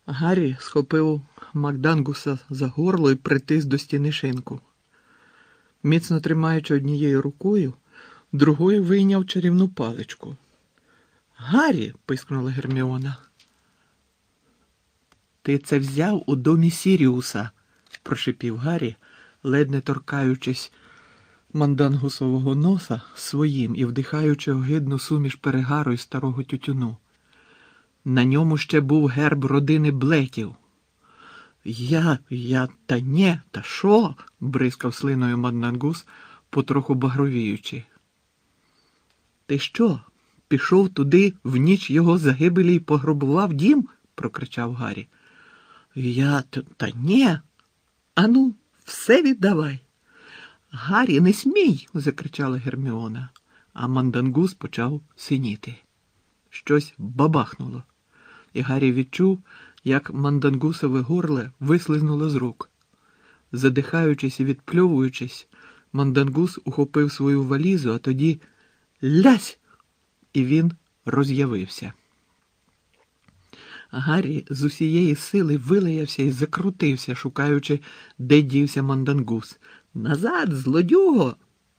Гаррі схопив Макдангуса за горло і притис до стіни шинку. Міцно тримаючи однією рукою, другою вийняв чарівну паличку. «Гаррі!» – пискнула Герміона. «Ти це взяв у домі Сіріуса!» – прошипів Гаррі, ледь не торкаючись мандангусового носа своїм і вдихаючи огидну суміш перегару і старого тютюну. На ньому ще був герб родини Блеків. Та ні, та що?» – бризкав слиною Мандангус, потроху багровіючи. «Ти що, пішов туди в ніч його загибелі й пограбував дім?» – прокричав Гаррі. Та ні. Ану, все віддавай!» «Гаррі, не смій!» – закричала Герміона, а Мандангус почав синіти. Щось бабахнуло, і Гаррі відчув, як Мандангусове горле вислизнуло з рук. Задихаючись і відпльовуючись, Мандангус ухопив свою валізу, а тоді лясь! І він роз'явився. Гаррі з усієї сили вилаявся і закрутився, шукаючи, де дівся Мандангус. «Назад, злодюго!»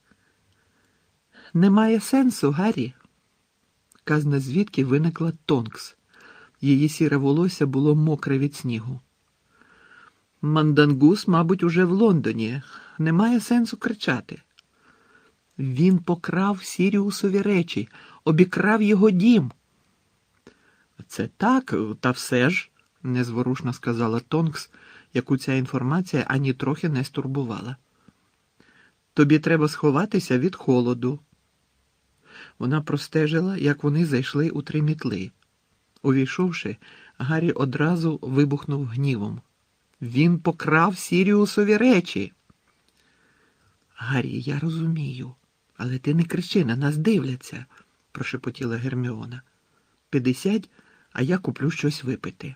«Немає сенсу, Гаррі!» Казна звідки виникла Тонкс. Її сіре волосся було мокре від снігу. «Мандангус, мабуть, уже в Лондоні. Немає сенсу кричати. Він покрав Сіріусові речі, обікрав його дім». «Це так, та все ж», – незворушно сказала Тонкс, яку ця інформація ані трохи не стурбувала. «Тобі треба сховатися від холоду». Вона простежила, як вони зайшли у три мітли. Увійшовши, Гаррі одразу вибухнув гнівом. «Він покрав Сіріусові речі!» «Гаррі, я розумію, але ти не кричи, на нас дивляться», – прошепотіла Герміона. «Піди сядь, а я куплю щось випити».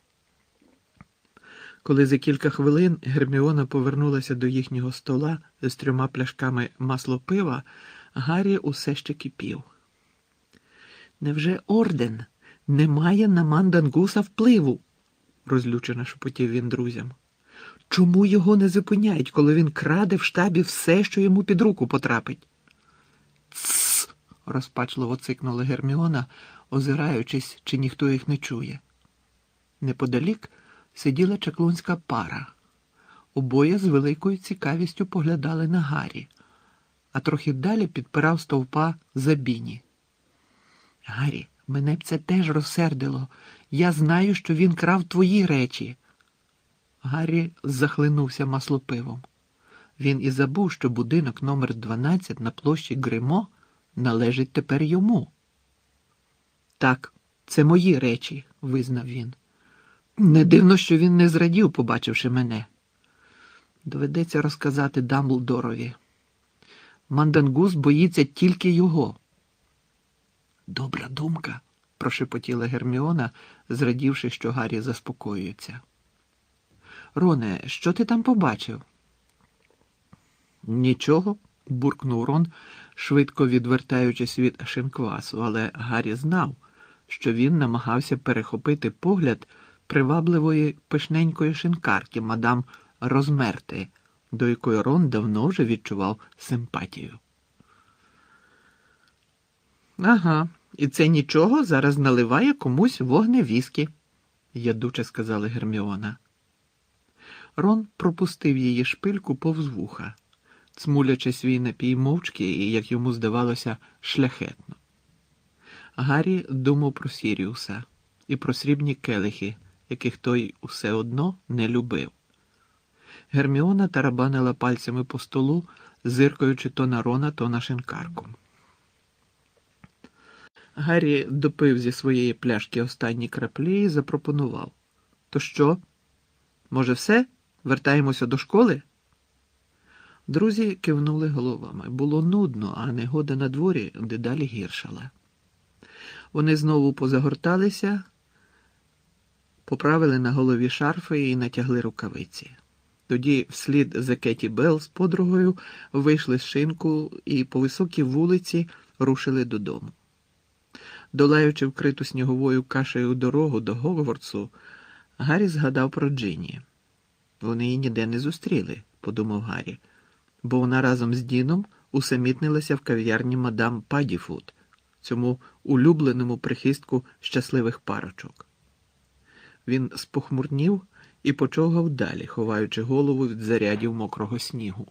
Коли за кілька хвилин Герміона повернулася до їхнього стола з 3 пляшками маслопива, Гаррі усе ще кипів. «Невже орден не має на Мандангуса впливу?» – розлючено шепотів він друзям. «Чому його не зупиняють, коли він краде в штабі все, що йому під руку потрапить?» «Тсс!» – розпачливо цикнула Герміона, озираючись, чи ніхто їх не чує. Неподалік сиділа чаклунська пара. Обоє з великою цікавістю поглядали на Гаррі, а трохи далі підпирав стовпа Забіні. «Гаррі, мене б це теж розсердило. Я знаю, що він крав твої речі». Гаррі захлинувся маслопивом. Він і забув, що будинок номер 12 на площі Гримо належить тепер йому. «Так, це мої речі», – визнав він. «Не дивно, що він не зрадів, побачивши мене. Доведеться розказати Дамблдорові. Мандангус боїться тільки його». «Добра думка», – прошепотіла Герміона, зрадівши, що Гаррі заспокоюється. «Роне, що ти там побачив?» «Нічого», – буркнув Рон, швидко відвертаючись від шинквасу, але Гаррі знав, що він намагався перехопити погляд привабливої пишненької шинкарки мадам Розмерти, до якої Рон давно вже відчував симпатію. «Ага, і це нічого зараз наливає комусь вогневіскі», – ядуче сказала Герміона. Рон пропустив її шпильку повз вуха, цмулячи свій напій мовчки і, як йому здавалося, шляхетно. Гаррі думав про Сіріуса і про срібні келихи, яких той усе одно не любив. Герміона тарабанила пальцями по столу, зиркаючи то на Рона, то на шинкарку. Гаррі допив зі своєї пляшки останні краплі і запропонував. «То що? Може, все? Вертаємося до школи?» Друзі кивнули головами. Було нудно, а негода на дворі дедалі гіршала. Вони знову позагорталися, поправили на голові шарфи і натягли рукавиці. Тоді вслід за Кеті Белл з подругою вийшли з шинку і по високій вулиці рушили додому. Долаючи вкриту сніговою кашею дорогу до Гогвартсу, Гаррі згадав про Джинні. Вони її ніде не зустріли, подумав Гаррі, бо вона разом з Діном усамітнилася в кав'ярні мадам Падіфуд, цьому улюбленому прихистку щасливих парочок. Він спохмурнів і почовгав далі, ховаючи голову від зарядів мокрого снігу.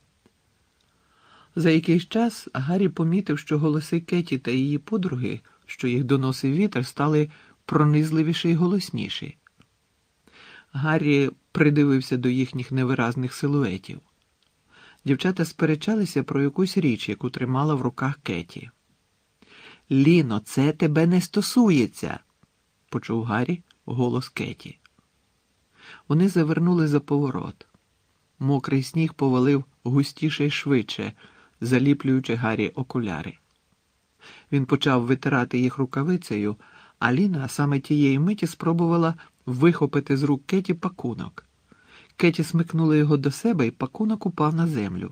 За якийсь час Гаррі помітив, що голоси Кеті та її подруги, що їх доносив вітер, стали пронизливіші й голосніші. Гаррі придивився до їхніх невиразних силуетів. Дівчата сперечалися про якусь річ, яку тримала в руках Кеті. «Ліно, це тебе не стосується!» – почув Гаррі голос Кеті. Вони завернули за поворот. Мокрий сніг повалив густіше й швидше, заліплюючи Гаррі окуляри. Він почав витирати їх рукавицею, а Ліна саме тієї миті спробувала вихопити з рук Кеті пакунок. Кеті смикнула його до себе, і пакунок упав на землю.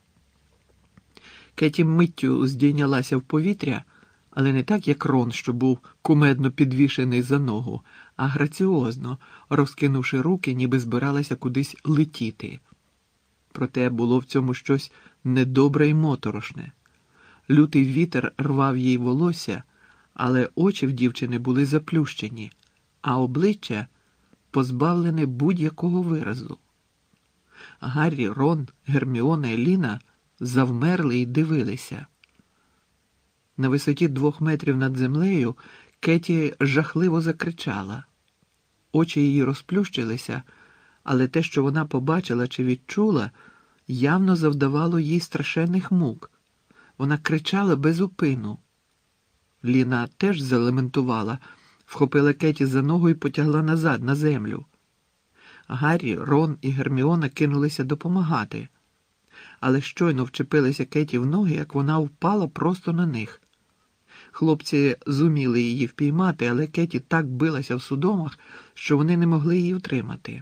Кеті миттю здійнялася в повітря, але не так, як Рон, що був кумедно підвішений за ногу, а граціозно, розкинувши руки, ніби збиралася кудись летіти. Проте було в цьому щось недобре й моторошне. Лютий вітер рвав їй волосся, але очі в дівчини були заплющені, а обличчя позбавлене будь-якого виразу. Гаррі, Рон, Герміона і Ліна завмерли й дивилися. На висоті 2 метрів над землею Кеті жахливо закричала. Очі її розплющилися, але те, що вона побачила чи відчула, явно завдавало їй страшенних мук. Вона кричала без упину. Ліна теж залементувала, вхопила Кеті за ногу і потягла назад, на землю. Гаррі, Рон і Герміона кинулися допомагати, але щойно вчепилися Кеті в ноги, як вона впала просто на них. Хлопці зуміли її впіймати, але Кеті так билася в судомах, що вони не могли її втримати.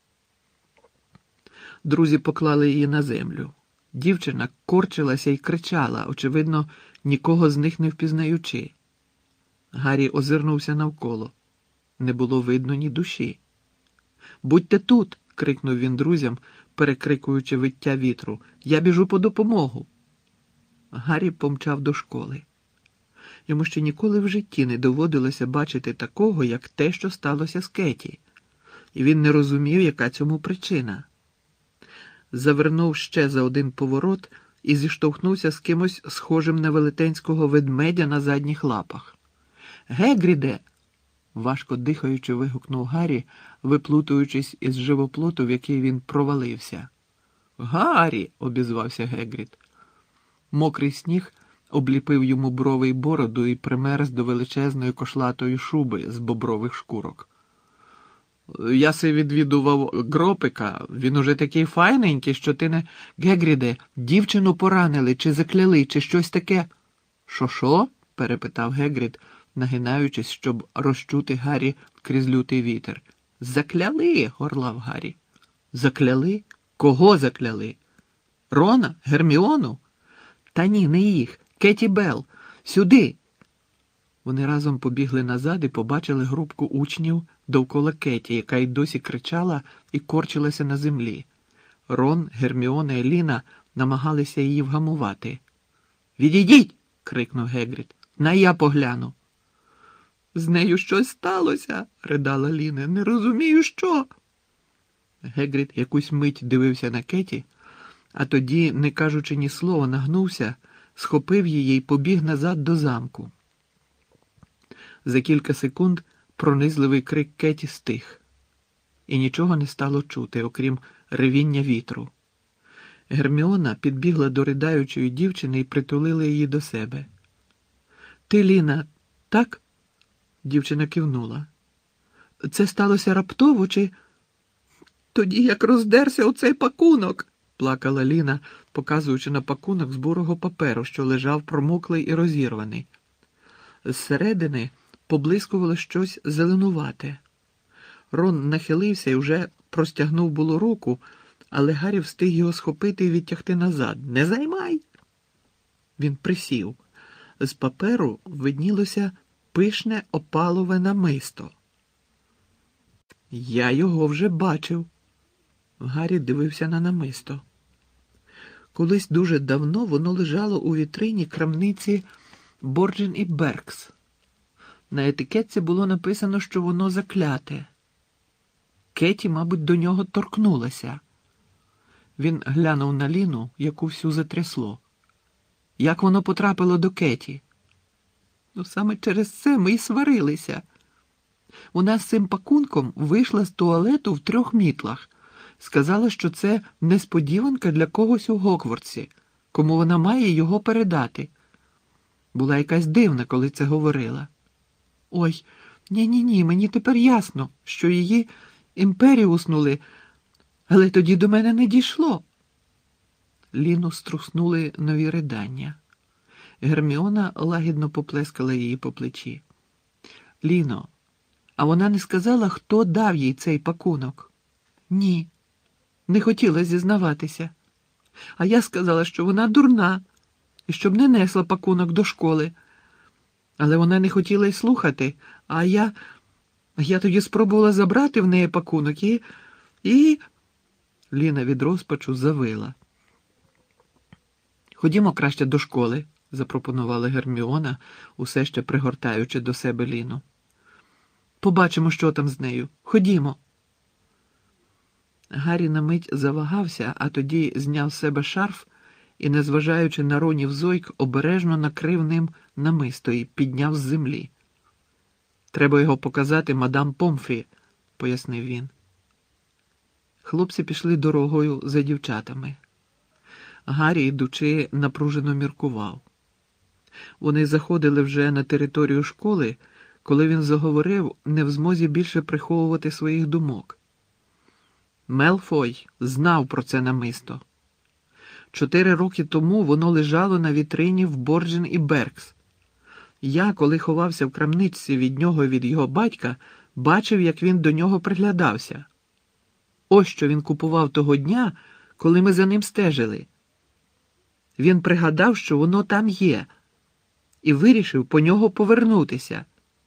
Друзі поклали її на землю. Дівчина корчилася і кричала, очевидно, нікого з них не впізнаючи. Гаррі озирнувся навколо. Не було видно ні душі. «Будьте тут!» – крикнув він друзям, перекрикуючи виття вітру. «Я біжу по допомогу!» Гаррі помчав до школи. Йому ще ніколи в житті не доводилося бачити такого, як те, що сталося з Кеті. І він не розумів, яка цьому причина. Завернув ще за один поворот і зіштовхнувся з кимось схожим на велетенського ведмедя на задніх лапах. «Гегріде!» – важко дихаючи, вигукнув Гаррі, виплутуючись із живоплоту, в який він провалився. «Гаррі!» – обізвався Гегрід. Мокрий сніг обліпив йому брови й бороду і примерз до величезної кошлатої шуби з бобрових шкурок. «Я си відвідував Гропика. Він уже такий файненький, що ти не... Гегріде, дівчину поранили, чи закляли, чи щось таке?» «Шо-шо?» – перепитав Гегрід, нагинаючись, щоб розчути Гаррі крізь лютий вітер. «Закляли!» – горлав Гаррі. «Закляли? Кого закляли? Рона? Герміону?» «Та ні, не їх. Кеті Белл. Сюди!» Вони разом побігли назад і побачили групку учнів довкола Кеті, яка й досі кричала і корчилася на землі. Рон, Герміона і Ліна намагалися її вгамувати. «Відійдіть!» – крикнув Гегрід. «На я погляну!» «З нею щось сталося!» – ридала Ліна. «Не розумію, що!» Гегрід якусь мить дивився на Кеті, а тоді, не кажучи ні слова, нагнувся, схопив її і побіг назад до замку. За кілька секунд пронизливий крик Кеті стих, і нічого не стало чути, окрім ревіння вітру. Герміона підбігла до ридаючої дівчини і притулила її до себе. «Ти, Ліна, так?» Дівчина кивнула. «Це сталося раптово, чи...» «Тоді як роздерся оцей пакунок!» – плакала Ліна, показуючи на пакунок з бурого паперу, що лежав промоклий і розірваний. Зсередини поблискувало щось зеленувате. Рон нахилився і вже простягнув було руку, але Гаррі встиг його схопити і відтягти назад. «Не займай!» Він присів. З паперу виднілося пишне опалове намисто. Я його вже бачив. Гаррі дивився на намисто. Колись дуже давно воно лежало у вітрині крамниці Борджен і Беркс. На етикетці було написано, що воно закляте. Кеті, мабуть, до нього торкнулася. Він глянув на Ліну, яку всю затрясло. Як воно потрапило до Кеті? Ну, саме через це ми й сварилися. Вона з цим пакунком вийшла з туалету в 3 мітлах. Сказала, що це несподіванка для когось у Гоквортсі, кому вона має його передати. Була якась дивна, коли це говорила. Ой, ні-ні-ні, мені тепер ясно, що її імперіуснули, але тоді до мене не дійшло. Ліну струснули нові ридання. Герміона лагідно поплескала її по плечі. Ліно, а вона не сказала, хто дав їй цей пакунок? Ні, не хотіла зізнаватися. А я сказала, що вона дурна, і щоб не несла пакунок до школи. Але вона не хотіла й слухати, а я тоді спробувала забрати в неї пакунок і... Ліна від розпачу завила. Ходімо краще до школи, запропонувала Герміона, усе ще пригортаючи до себе Ліну. Побачимо, що там з нею. Ходімо. Гаррі на мить завагався, а тоді зняв з себе шарф і, незважаючи на Ронів зойк, обережно накрив ним намисто і підняв з землі. «Треба його показати мадам Помфрі», – пояснив він. Хлопці пішли дорогою за дівчатами. Гаррі, йдучи, напружено міркував. Вони заходили вже на територію школи, коли він заговорив, не в змозі більше приховувати своїх думок. Мелфой знав про це намисто. 4 роки тому воно лежало на вітрині в Борджен і Беркс. Я, коли ховався в крамничці від нього і від його батька, бачив, як він до нього приглядався. Ось що він купував того дня, коли ми за ним стежили. Він пригадав, що воно там є, і вирішив по нього повернутися.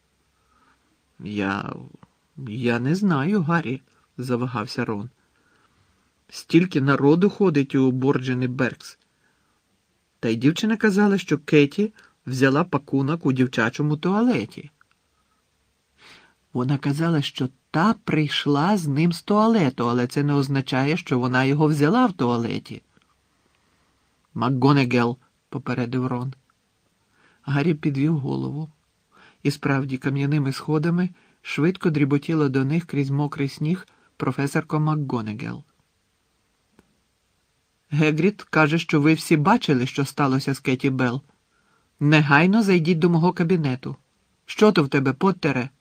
Я не знаю, Гаррі, завагався Рон. Стільки народу ходить у Борджен і Беркс. Та й дівчина казала, що Кеті взяла пакунок у дівчачому туалеті. Вона казала, що та прийшла з ним з туалету, але це не означає, що вона його взяла в туалеті. «МакГонегел», – попередив Рон. Гаррі підвів голову. І справді кам'яними сходами швидко дріботіла до них крізь мокрий сніг професорка МакГонегел. «Гегрід каже, що ви всі бачили, що сталося з Кеті Белл. Негайно зайдіть до мого кабінету. Що то в тебе, Поттере?»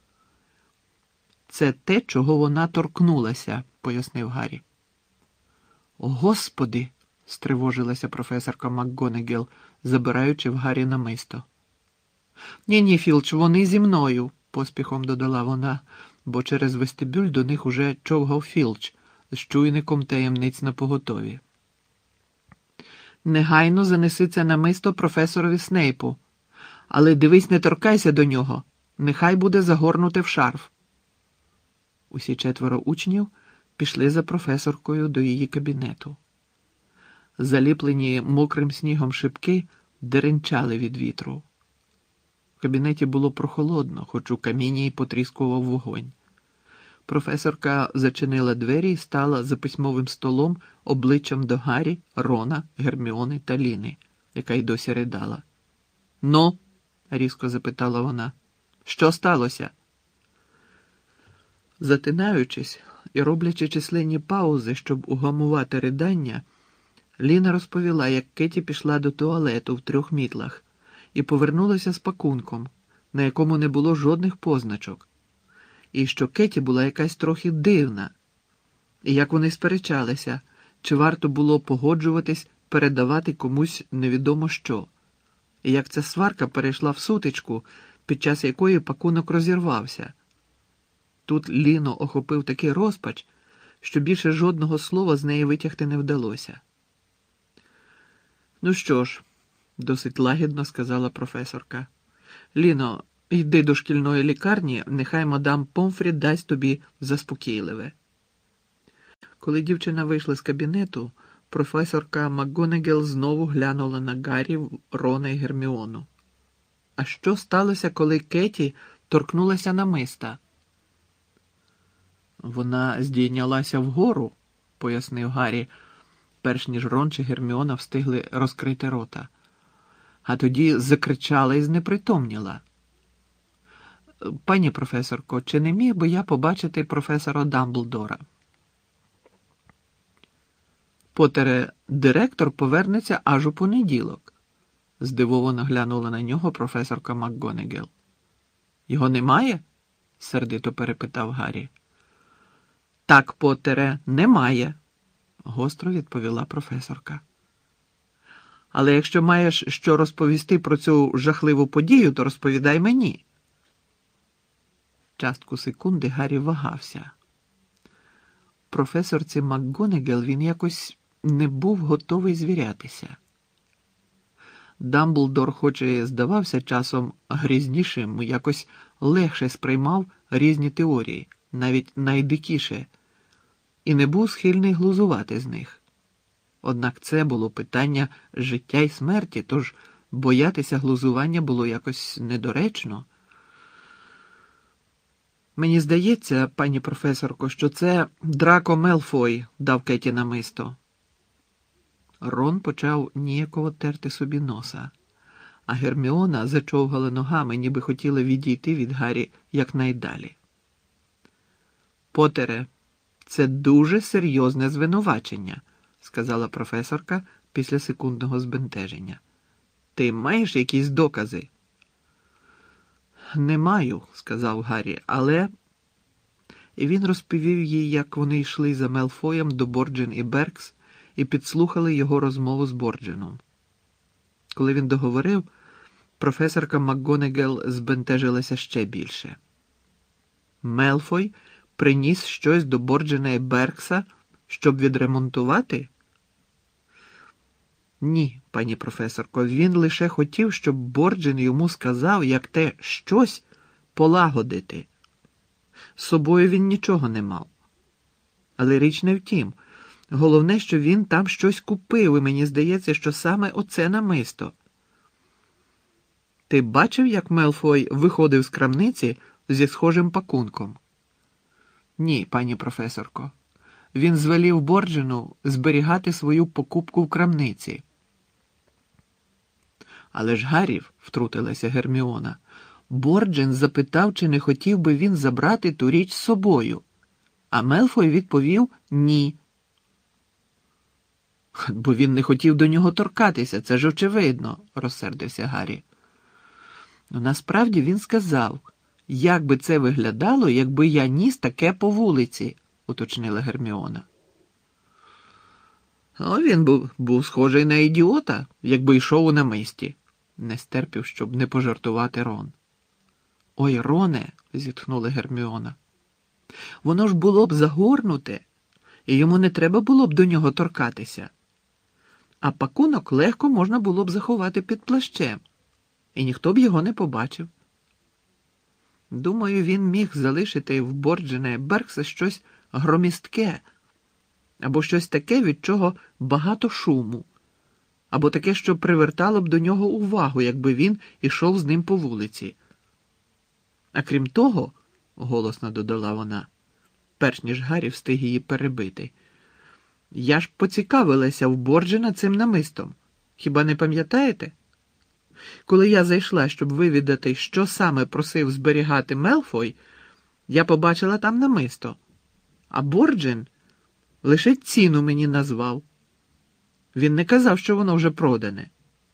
«Це те, чого вона торкнулася», – пояснив Гаррі. «Господи!» – стривожилася професорка МакГонегел, забираючи в Гаррі намисто. «Ні-ні, Філч, вони зі мною», – поспіхом додала вона, бо через вестибюль до них уже човгав Філч з чуйником таємниць напоготові. «Негайно занеси це намисто професорові Снейпу. Але дивись, не торкайся до нього. Нехай буде загорнуте в шарф». Усі 4 учнів пішли за професоркою до її кабінету. Заліплені мокрим снігом шибки деренчали від вітру. В кабінеті було прохолодно, хоч у каміні й потріскував вогонь. Професорка зачинила двері і стала за письмовим столом обличчям до Гаррі, Рона, Герміони та Ліни, яка й досі ридала. «Ну?» – різко запитала вона. «Що сталося?» Затинаючись і роблячи численні паузи, щоб угамувати ридання, Ліна розповіла, як Кеті пішла до туалету в 3 мітлах і повернулася з пакунком, на якому не було жодних позначок, і що Кеті була якась трохи дивна, і як вони сперечалися, чи варто було погоджуватись передавати комусь невідомо що, і як ця сварка перейшла в сутичку, під час якої пакунок розірвався. Тут Ліну охопив такий розпач, що більше жодного слова з неї витягти не вдалося. «Ну що ж», – досить лагідно сказала професорка. «Ліно, Йди до шкільної лікарні, нехай мадам Помфрі дасть тобі заспокійливе. Коли дівчина вийшла з кабінету, професорка МакГонагал знову глянула на Гаррі, Рона і Герміону. А що сталося, коли Кеті торкнулася намиста? Вона здійнялася вгору, пояснив Гаррі, перш ніж Рон чи Герміона встигли розкрити рота. А тоді закричала і знепритомніла. Пані професорко, чи не міг би я побачити професора Дамблдора? Потере, директор повернеться аж у понеділок. Здивовано глянула на нього професорка МакГонагал. Його немає? Сердито перепитав Гаррі. Так, Поттере, немає, гостро відповіла професорка. Але якщо маєш що розповісти про цю жахливу подію, то розповідай мені. Частку секунди Гаррі вагався. Професорці МакГонагал він якось не був готовий звірятися. Дамблдор, хоч і здавався часом грізнішим, якось легше сприймав різні теорії, навіть найдикіше, і не був схильний глузувати з них. Однак це було питання життя й смерті, тож боятися глузування було якось недоречно. Мені здається, пані професорко, що це Драко Мелфой дав Кеті намисто. Рон почав ніяково терти собі носа, а Герміона зачовгала ногами, ніби хотіла відійти від Гаррі якнайдалі. Поттере, це дуже серйозне звинувачення, сказала професорка після секундного збентеження. Ти маєш якісь докази? Не маю, сказав Гаррі, але... І він розповів їй, як вони йшли за Мелфоєм до Борджин і Беркс і підслухали його розмову з Борджином. Коли він договорив, професорка МакГонагал збентежилася ще більше. Мелфой приніс щось до Борджина і Беркса, щоб відремонтувати? Ні, пані професорко, він лише хотів, щоб Борджин йому сказав, як те щось полагодити. З собою він нічого не мав. Але річ не в тім. Головне, що він там щось купив, і мені здається, що саме оце намисто. Ти бачив, як Мелфой виходив з крамниці зі схожим пакунком? Ні, пані професорко. Він звелів Борджину зберігати свою покупку в крамниці. Але ж, Гаррі, втрутилася Герміона, Борджин запитав, чи не хотів би він забрати ту річ з собою. А Мелфой відповів «ні». Бо він не хотів до нього торкатися, це ж очевидно, розсердився Гаррі. Ну, насправді він сказав, як би це виглядало, якби я ніс таке по вулиці, уточнила Герміона. О, він був схожий на ідіота, якби йшов у намисті, не стерпів, щоб не пожартувати Рон. Ой, Роне, зітхнула Герміона, воно ж було б загорнуте, і йому не треба було б до нього торкатися. А пакунок легко можна було б заховати під плащем, і ніхто б його не побачив. Думаю, він міг залишити в Борджина і Беркса щось громістке, або щось таке, від чого багато шуму, або таке, що привертало б до нього увагу, якби він ішов з ним по вулиці. А крім того, голосно додала вона, перш ніж Гаррі встиг її перебити, я ж поцікавилася в Борджина цим намистом. Хіба не пам'ятаєте? Коли я зайшла, щоб вивідати, що саме просив зберігати Мелфой, я побачила там намисто. А Борджин лише ціну мені назвав. Він не казав, що воно вже продане.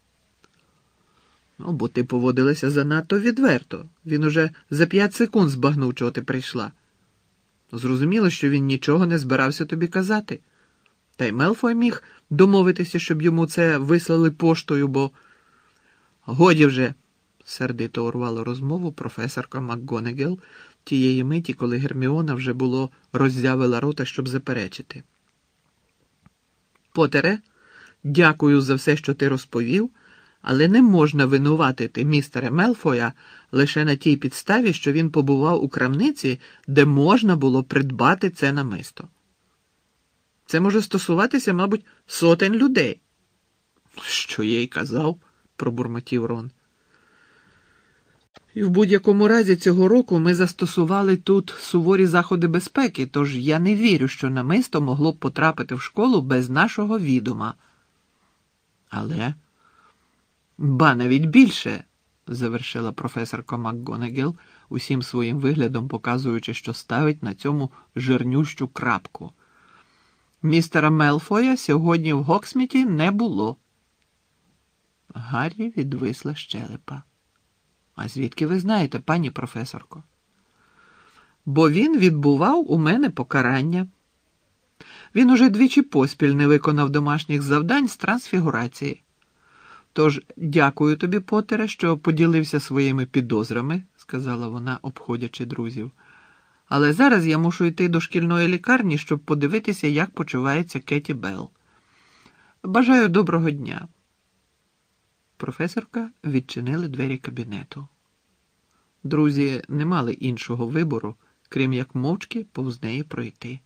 Ну, бо ти поводилася занадто відверто. Він уже за 5 секунд збагнув, чого ти прийшла. Зрозуміло, що він нічого не збирався тобі казати. Та й Мелфой міг домовитися, щоб йому це вислали поштою, бо... Годі вже, сердито урвала розмову професорка МакГонагал тієї миті, коли Герміона вже було роззявила рота, щоб заперечити. Поттере, дякую за все, що ти розповів, Але не можна винуватити містера Мелфоя лише на тій підставі, що він побував у крамниці, де можна було придбати це намисто. Це може стосуватися, мабуть, сотень людей. Що я й казав, пробурмотів Рон. І в будь-якому разі цього року ми застосували тут суворі заходи безпеки, тож я не вірю, що намисто могло б потрапити в школу без нашого відома. Але, ба навіть більше, завершила професорка МакГонагал, усім своїм виглядом показуючи, що ставить на цьому жирнющу крапку. Містера Мелфоя сьогодні в Гоксміті не було. Гаррі відвисла щелепа. А звідки ви знаєте, пані професорко? Бо він відбував у мене покарання. Він уже двічі поспіль не виконав домашніх завдань з трансфігурації. Тож, дякую тобі, Поттере, що поділився своїми підозрами, сказала вона, обходячи друзів. Але зараз я мушу йти до шкільної лікарні, щоб подивитися, як почувається Кеті Белл. Бажаю доброго дня. Професорка відчинили двері кабінету. Друзі не мали іншого вибору, крім як мовчки повз неї пройти.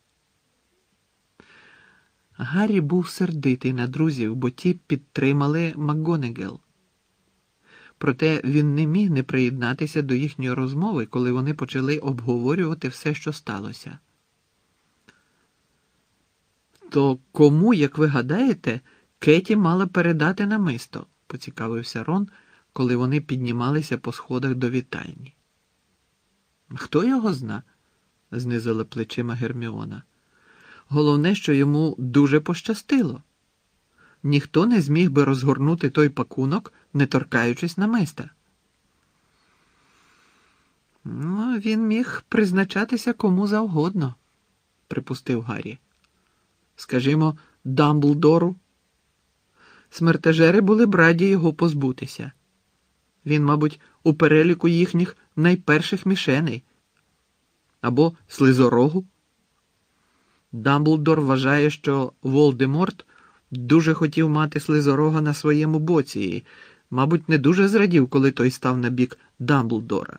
Гаррі був сердитий на друзів, бо ті підтримали МакГонагал. Проте він не міг не приєднатися до їхньої розмови, коли вони почали обговорювати все, що сталося. То кому, як ви гадаєте, Кеті мала передати намисто? Поцікавився Рон, коли вони піднімалися по сходах до вітальні. Хто його зна? Знизила плечима Герміона. Головне, що йому дуже пощастило. Ніхто не зміг би розгорнути той пакунок, не торкаючись намиста. Ну, він міг призначатися кому завгодно, припустив Гаррі. Скажімо, Дамблдору. Смертежери були б раді його позбутися. Він, мабуть, у переліку їхніх найперших мішеней. Або Слизорогу. Дамблдор вважає, що Волдеморт дуже хотів мати Слизорога на своєму боці і, мабуть, не дуже зрадів, коли той став на бік Дамблдора.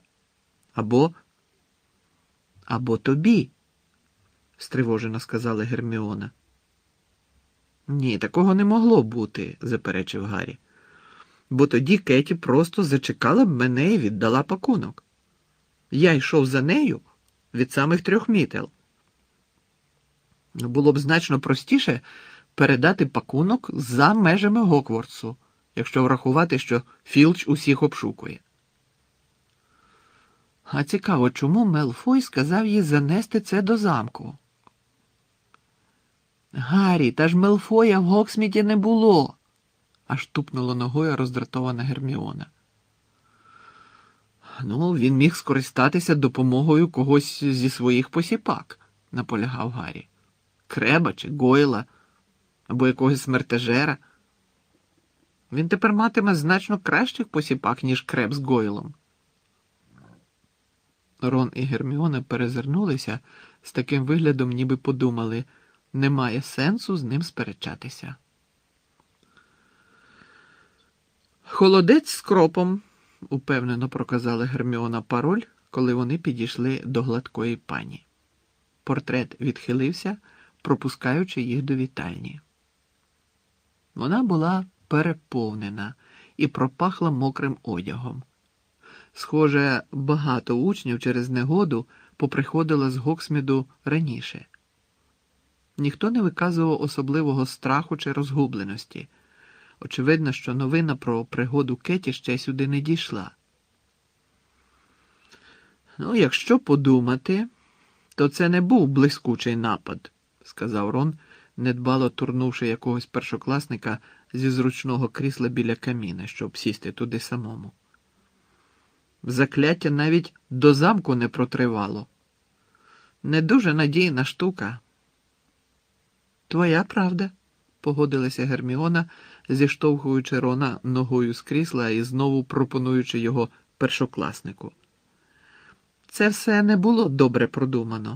Або тобі, стривожено сказала Герміона. Ні, такого не могло бути, заперечив Гаррі. Бо тоді Кеті просто зачекала б мене і віддала пакунок. Я йшов за нею від самих 3 мітел. Було б значно простіше передати пакунок за межами Гоквортсу, якщо врахувати, що Філч усіх обшукує. А цікаво, чому Мелфой сказав їй занести це до замку? Гаррі, та ж Мелфоя в Гоксміті не було, аж тупнула ногою роздратована Герміона. Ну, він міг скористатися допомогою когось зі своїх посіпак, наполягав Гаррі. Креба чи Гойла, або якогось смертежера. Він тепер матиме значно кращих посіпак, ніж Креб з Гойлом. Рон і Герміона перезирнулися з таким виглядом, ніби подумали, немає сенсу з ним сперечатися. «Холодець з кропом», – упевнено проказала Герміона пароль, коли вони підійшли до гладкої пані. Портрет відхилився, пропускаючи їх до вітальні. Вона була переповнена і пропахла мокрим одягом. Схоже, багато учнів через негоду поприходило з Гоксміду раніше. Ніхто не виказував особливого страху чи розгубленості. Очевидно, що новина про пригоду Кеті ще сюди не дійшла. Ну, якщо подумати, то це не був блискучий напад, сказав Рон, недбало турнувши якогось першокласника зі зручного крісла біля каміна, щоб сісти туди самому. Закляття навіть до замку не протривало. Не дуже надійна штука. Твоя правда, погодилася Герміона, зіштовхуючи Рона ногою з крісла і знову пропонуючи його першокласнику. Це все не було добре продумано.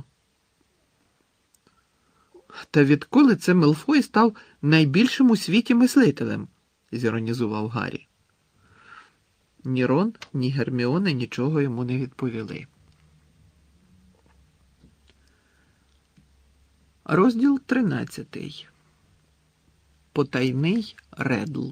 Та відколи це Мелфой став найбільшим у світі мислителем, зіронізував Гаррі. Ні Рон, ні Герміона нічого йому не відповіли. Розділ 13. Потайний Редл.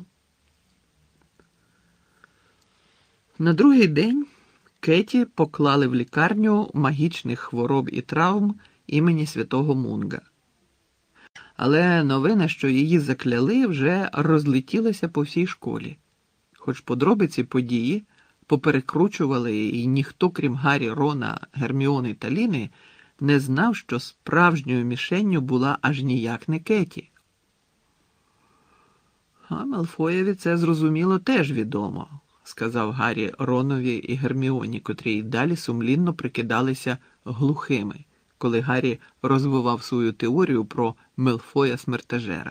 На другий день Кеті поклали в лікарню магічних хвороб і травм імені Святого Мунга. Але новина, що її закляли, вже розлетілася по всій школі. Хоч подробиці події поперекручували, і ніхто, крім Гаррі, Рона, Герміони та Ліни, не знав, що справжньою мішенню була аж ніяк не Кеті. А Малфоєві це, зрозуміло, теж відомо, сказав Гаррі Ронові і Герміоні, котрі й далі сумлінно прикидалися глухими, коли Гаррі розвивав свою теорію про Мелфоя-смертежера.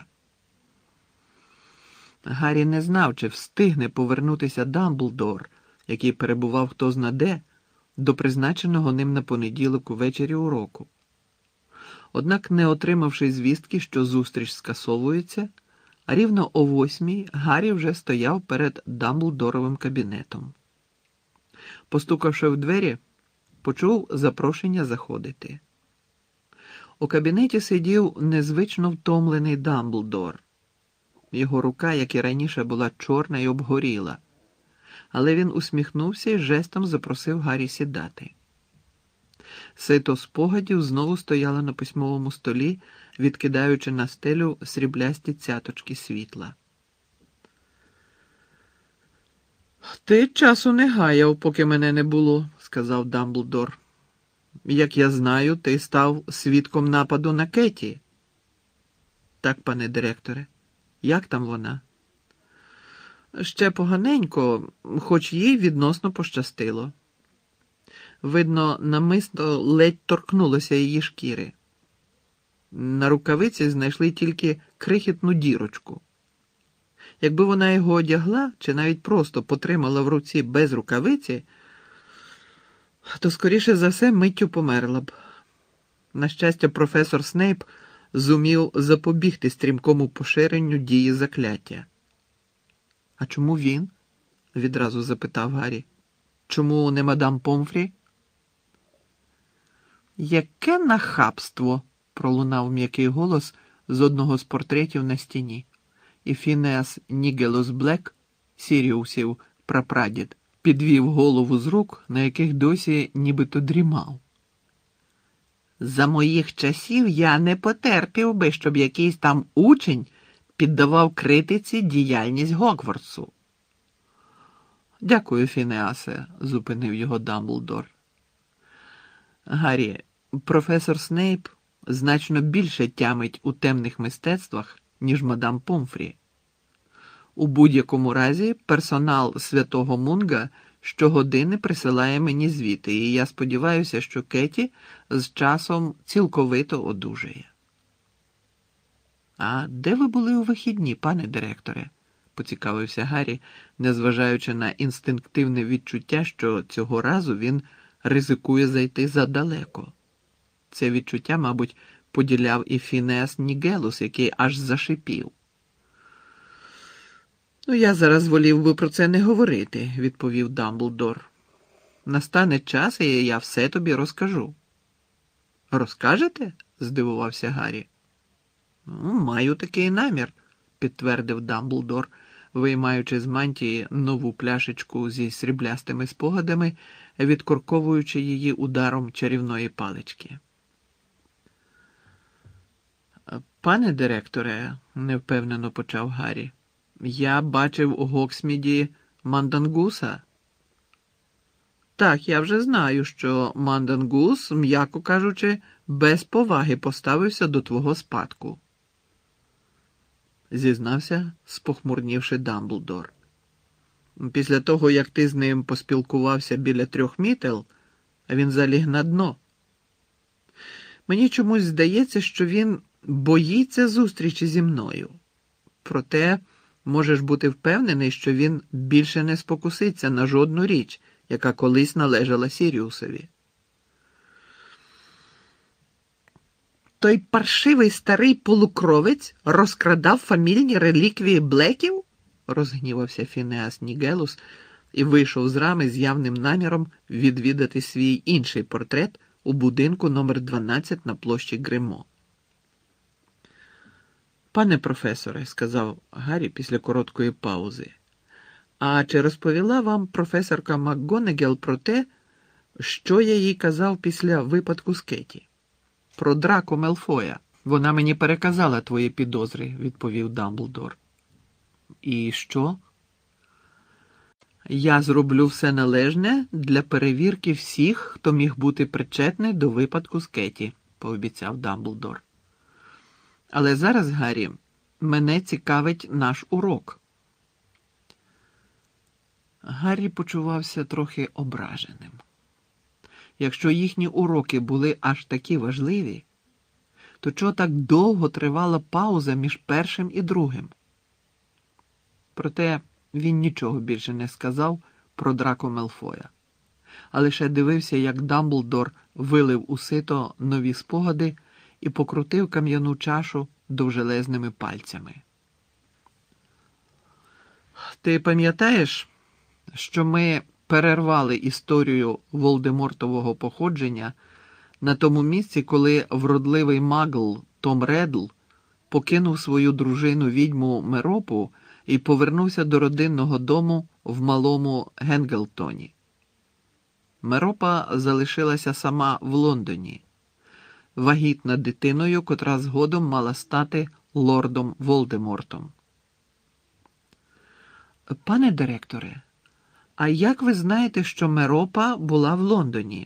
Гаррі не знав, чи встигне повернутися Дамблдор, який перебував хтозна де, до призначеного ним на понеділок увечері уроку. Однак, не отримавши звістки, що зустріч скасовується, а рівно о 8 Гаррі вже стояв перед Дамблдоровим кабінетом. Постукавши в двері, почув запрошення заходити. У кабінеті сидів незвично втомлений Дамблдор. Його рука, як і раніше, була чорна й обгоріла, але він усміхнувся і жестом запросив Гаррі сідати. Сито спогадів знову стояла на письмовому столі, відкидаючи на стелю сріблясті цяточки світла. «Ти часу не гаяв, поки мене не було», – сказав Дамблдор. «Як я знаю, ти став свідком нападу на Кеті». «Так, пане директоре. Як там вона?» «Ще поганенько, хоч їй відносно пощастило. Видно, намисно ледь торкнулося її шкіри. На рукавиці знайшли тільки крихітну дірочку. Якби вона його одягла, чи навіть просто потримала в руці без рукавиці, то, скоріше за все, миттю померла б. На щастя, професор Снейп зумів запобігти стрімкому поширенню дії закляття». «А чому він?» – відразу запитав Гаррі. «Чому не мадам Помфрі?» «Яке нахабство!» – пролунав м'який голос з одного з портретів на стіні. І Фінеас Нігелус Блек, Сіріусів прапрадід, підвів голову з рук, на яких досі нібито дрімав. «За моїх часів я не потерпів би, щоб якийсь там учень піддавав критиці діяльність Гогвартсу». «Дякую, Фінеасе», – зупинив його Дамблдор. «Гаррі, професор Снейп значно більше тямить у темних мистецтвах, ніж мадам Помфрі. У будь-якому разі персонал Святого Мунга щогодини присилає мені звіти, і я сподіваюся, що Кеті з часом цілковито одужає». «А де ви були у вихідні, пане директоре?» – поцікавився Гаррі, незважаючи на інстинктивне відчуття, що цього разу він ризикує зайти задалеко. Це відчуття, мабуть, поділяв і Фінеас Нігелус, який аж зашипів. «Я зараз волів би про це не говорити», – відповів Дамблдор. «Настане час, і я все тобі розкажу». «Розкажете?» – здивувався Гаррі. «Маю такий намір», – підтвердив Дамблдор, виймаючи з мантії нову пляшечку зі сріблястими спогадами, відкорковуючи її ударом чарівної палички. «Пане директоре», – невпевнено почав Гаррі, – «я бачив у Гоксміді Мандангуса». «Так, я вже знаю, що Мандангус, м'яко кажучи, без поваги поставився до твого спадку», – зізнався, спохмурнівши Дамблдор. «Після того, як ти з ним поспілкувався біля 3 мітел, він заліг на дно. Мені чомусь здається, що він боїться зустрічі зі мною. Проте можеш бути впевнений, що він більше не спокуситься на жодну річ, яка колись належала Сіріусові». «Той паршивий старий полукровець розкрадав фамільні реліквії Блеків?» – розгнівався Фінеас Нігелус, і вийшов з рами з явним наміром відвідати свій інший портрет у будинку номер 12 на площі Гримо. «Пане професоре», – сказав Гаррі після короткої паузи, – «а чи розповіла вам професорка МакГонагал про те, що я їй казав після випадку з Кеті? Про Драко Мелфоя. Вона мені переказала твої підозри», – відповів Дамблдор. «І що?» «Я зроблю все належне для перевірки всіх, хто міг бути причетний до випадку з Кеті», – пообіцяв Дамблдор. «Але зараз, Гаррі, мене цікавить наш урок». Гаррі почувався трохи ображеним. Якщо їхні уроки були аж такі важливі, то чого так довго тривала пауза між першим і другим? Проте він нічого більше не сказав про Драко Мелфоя, а лише дивився, як Дамблдор вилив у сито нові спогади і покрутив кам'яну чашу довжелезними пальцями. «Ти пам'ятаєш, що ми перервали історію Волдемортового походження на тому місці, коли вродливий магл Том Реддл покинув свою дружину-відьму Меропу і повернувся до родинного дому в малому Генглтоні? Меропа залишилася сама в Лондоні, вагітна дитиною, котра згодом мала стати лордом Волдемортом. «Пане директоре, а як ви знаєте, що Меропа була в Лондоні?»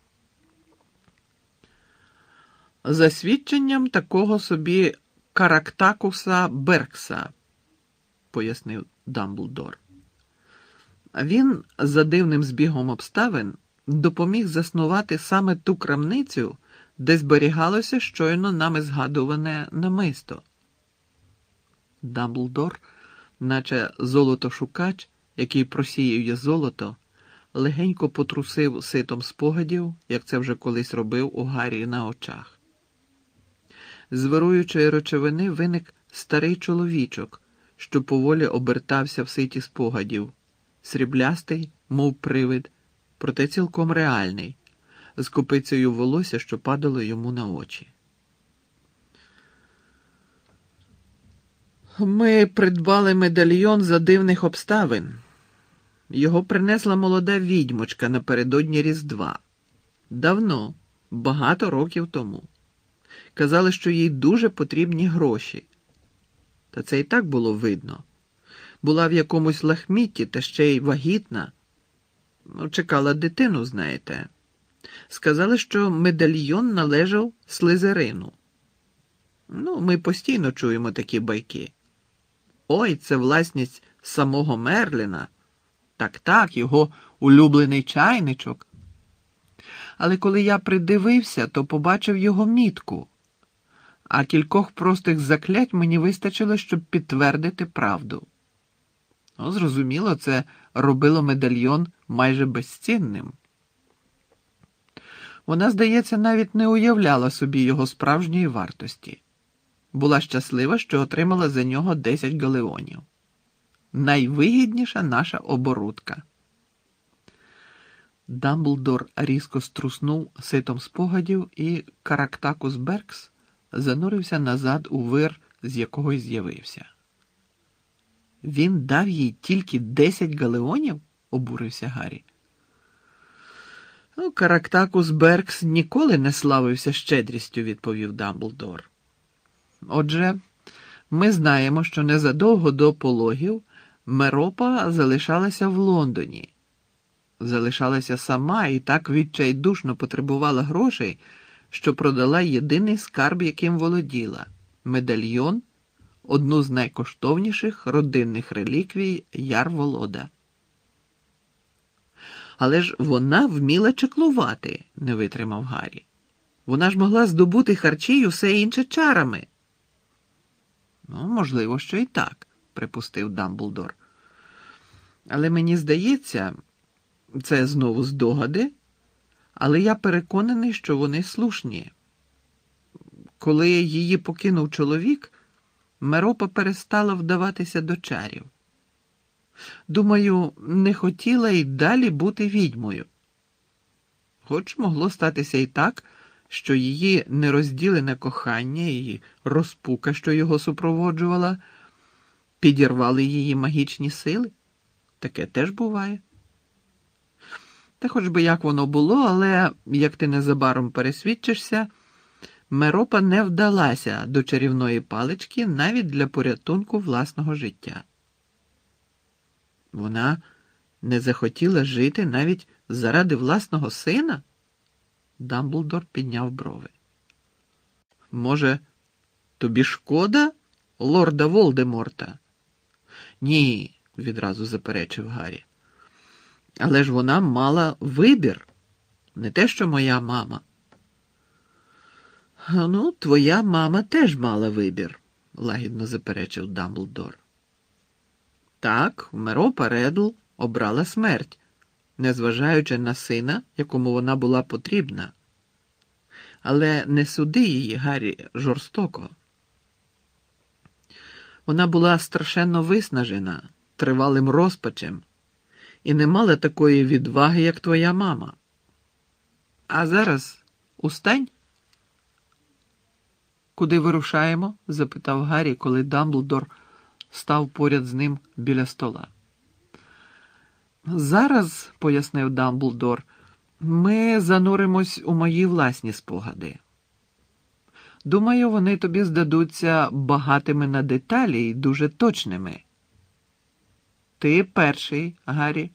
«За свідченням такого собі Карактакуса Беркса», – пояснив Дамблдор. «Він за дивним збігом обставин допоміг заснувати саме ту крамницю, де зберігалося щойно нами згадуване намисто». Дамблдор, наче золотошукач, який просіює золото, легенько потрусив ситом спогадів, як це вже колись робив у Гаррі на очах. З вируючої речовини виник старий чоловічок, що поволі обертався в ситі спогадів, сріблястий, мов привид, проте цілком реальний, з копицею волосся, що падало йому на очі. «Ми придбали медальйон за дивних обставин. Його принесла молода відьмочка напередодні Різдва. Давно, багато років тому. Казали, що їй дуже потрібні гроші. Та це і так було видно. Була в якомусь лахмітті, та ще й вагітна. Чекала дитину, знаєте. Сказали, що медальйон належав Слизерину. Ми постійно чуємо такі байки. Ой, це власність самого Мерліна. Так, його улюблений чайничок. Але коли я придивився, то побачив його мітку. А кількох простих заклять мені вистачило, щоб підтвердити правду. Зрозуміло, це робило медальйон майже безцінним. Вона, здається, навіть не уявляла собі його справжньої вартості. Була щаслива, що отримала за нього 10 галеонів. Найвигідніша наша оборудка. Дамблдор різко струснув ситом спогадів, і Карактакус Беркс занурився назад у вир, з якого й з'явився. «Він дав їй тільки 10 галеонів?» – обурився Гаррі. «Карактакус Беркс ніколи не славився щедрістю», – відповів Дамблдор. «Отже, ми знаємо, що незадовго до пологів Меропа залишалася в Лондоні. Залишалася сама і так відчайдушно потребувала грошей, що продала єдиний скарб, яким володіла – медальйон, одну з найкоштовніших родинних реліквій Ярволода». «Але ж вона вміла чеклувати», – не витримав Гаррі. «Вона ж могла здобути харчі й усе інше чарами». «Можливо, що і так», – припустив Дамблдор. «Але мені здається, це знову здогади, але я переконаний, що вони слушні. Коли її покинув чоловік, Меропа перестала вдаватися до чарів. Думаю, не хотіла й далі бути відьмою. Хоч могло статися і так, що її нерозділене кохання і розпука, що його супроводжувала, підірвали її магічні сили. Таке теж буває. Та хоч би як воно було, але, як ти незабаром пересвідчишся, Меропа не вдалася до чарівної палички навіть для порятунку власного життя. Вона не захотіла жити навіть заради власного сина? Дамблдор підняв брови. Може, тобі шкода лорда Волдеморта? Ні, відразу заперечив Гаррі. Але ж вона мала вибір, не те, що моя мама. Ну, твоя мама теж мала вибір, лагідно заперечив Дамблдор. Так, Меропа Редл обрала смерть, незважаючи на сина, якому вона була потрібна. Але не суди її, Гаррі, жорстоко. Вона була страшенно виснажена, тривалим розпачем, і не мала такої відваги, як твоя мама. А зараз устань. Куди вирушаємо? Запитав Гаррі, коли Дамблдор став поряд з ним біля стола. Зараз, пояснив Дамблдор, ми зануримось у мої власні спогади. Думаю, вони тобі здадуться багатими на деталі і дуже точними. Ти перший, Гаррі.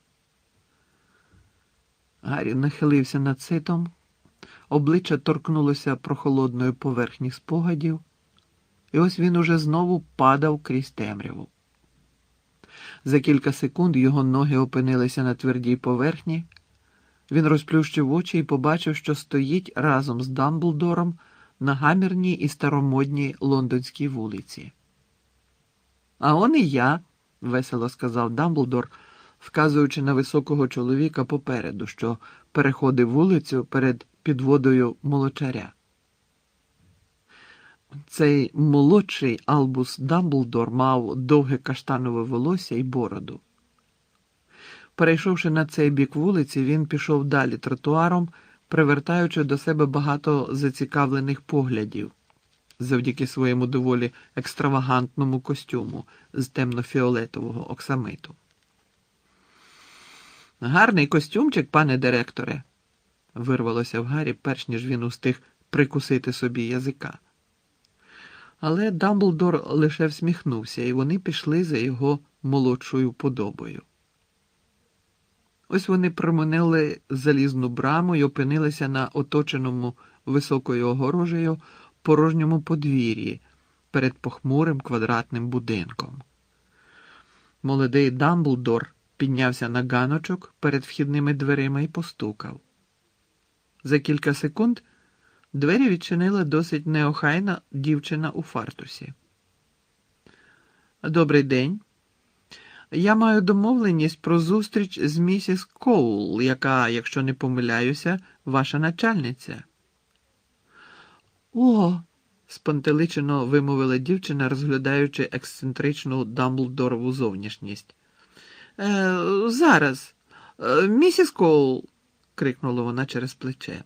Гаррі нахилився над ситом, обличчя торкнулося прохолодної поверхні спогадів, і ось він уже знову падав крізь темряву. За кілька секунд його ноги опинилися на твердій поверхні. Він розплющив очі і побачив, що стоїть разом з Дамблдором на гамірній і старомодній лондонській вулиці. «А он і я», – весело сказав Дамблдор, вказуючи на високого чоловіка попереду, що переходив вулицю перед підводою молочаря. Цей молодший Албус Дамблдор мав довге каштанове волосся і бороду. Перейшовши на цей бік вулиці, він пішов далі тротуаром, привертаючи до себе багато зацікавлених поглядів завдяки своєму доволі екстравагантному костюму з темно-фіолетового оксамиту. «Гарний костюмчик, пане директоре», – вирвалося в Гаррі, перш ніж він устиг прикусити собі язика. Але Дамблдор лише всміхнувся, і вони пішли за його молодшою подобою. Ось вони проминили залізну браму і опинилися на оточеному високою огорожею порожньому подвір'ї перед похмурим квадратним будинком. Молодий Дамблдор піднявся на ганочок перед вхідними дверима і постукав. За кілька секунд двері відчинила досить неохайна дівчина у фартусі. «Добрий день. Я маю домовленість про зустріч з місіс Коул, яка, якщо не помиляюся, ваша начальниця». «О!» – спантеличено вимовила дівчина, розглядаючи ексцентричну Дамблдорову зовнішність. Зараз. Місіс Коул!» – крикнула вона через плече.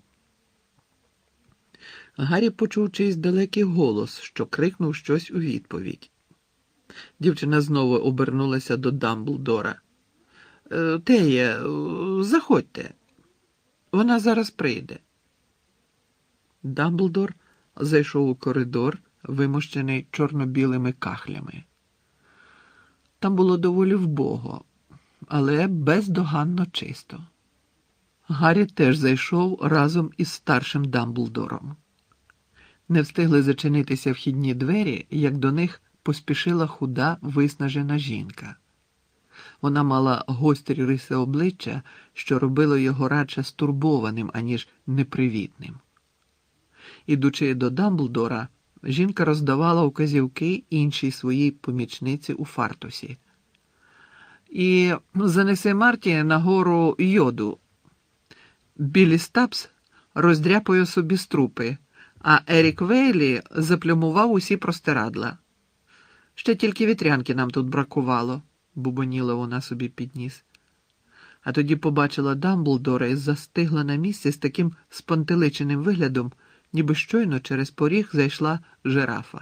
Гаррі почув чийсь далекий голос, що крикнув щось у відповідь. Дівчина знову обернулася до Дамблдора. «Теє, заходьте. Вона зараз прийде». Дамблдор зайшов у коридор, вимощений чорно-білими кахлями. Там було доволі вбого, але бездоганно чисто. Гаррі теж зайшов разом із старшим Дамблдором. Не встигли зачинитися вхідні двері, як до них поспішила худа, виснажена жінка. Вона мала гострі риси обличчя, що робило його радше стурбованим, аніж непривітним. Ідучи до Дамблдора, жінка роздавала указівки іншій своїй помічниці у фартусі. «І занеси Марті на гору йоду. Біллі Стапс роздряпує собі струпи, а Ерік Вейлі заплюмував усі простирадла. Ще тільки вітрянки нам тут бракувало», – бубоніла вона собі під ніс. А тоді побачила Дамблдора і застигла на місці з таким спантеличеним виглядом, ніби щойно через поріг зайшла жирафа.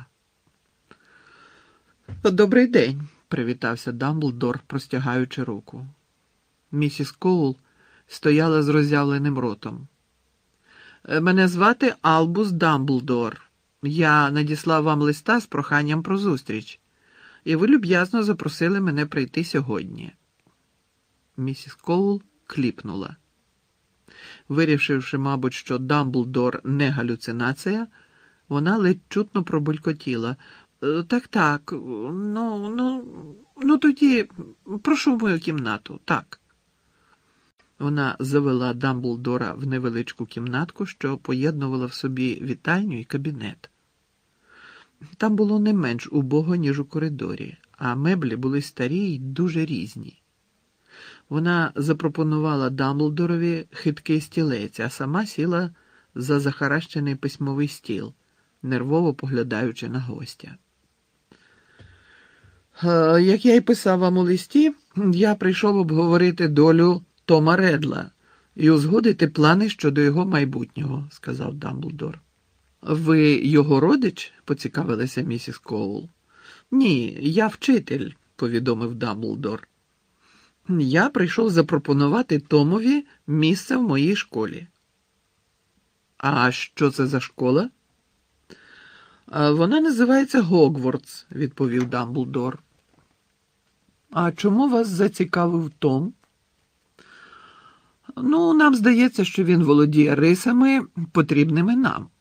«Добрий день», – привітався Дамблдор, простягаючи руку. Місіс Коул стояла з роззявленим ротом. «Мене звати Албус Дамблдор. Я надіслав вам листа з проханням про зустріч, і ви люб'язно запросили мене прийти сьогодні». Місіс Коул кліпнула. Вирішивши, мабуть, що Дамблдор не галюцинація, вона ледь чутно пробулькотіла. «Так, тоді прошу в мою кімнату, так». Вона завела Дамблдора в невеличку кімнатку, що поєднувала в собі вітальню і кабінет. Там було не менш убого, ніж у коридорі, а меблі були старі й дуже різні. Вона запропонувала Дамблдорові хиткий стілець, а сама сіла за захаращений письмовий стіл, нервово поглядаючи на гостя. «Як я й писав вам у листі, я прийшов обговорити долю Тома Редла і узгодити плани щодо його майбутнього», – сказав Дамблдор. «Ви його родич?» – поцікавилася місіс Коул. «Ні, я вчитель», – повідомив Дамблдор. «Я прийшов запропонувати Томові місце в моїй школі». «А що це за школа?» «Вона називається Гогвартс», – відповів Дамблдор. «А чому вас зацікавив Том?» «Нам здається, що він володіє рисами, потрібними нам».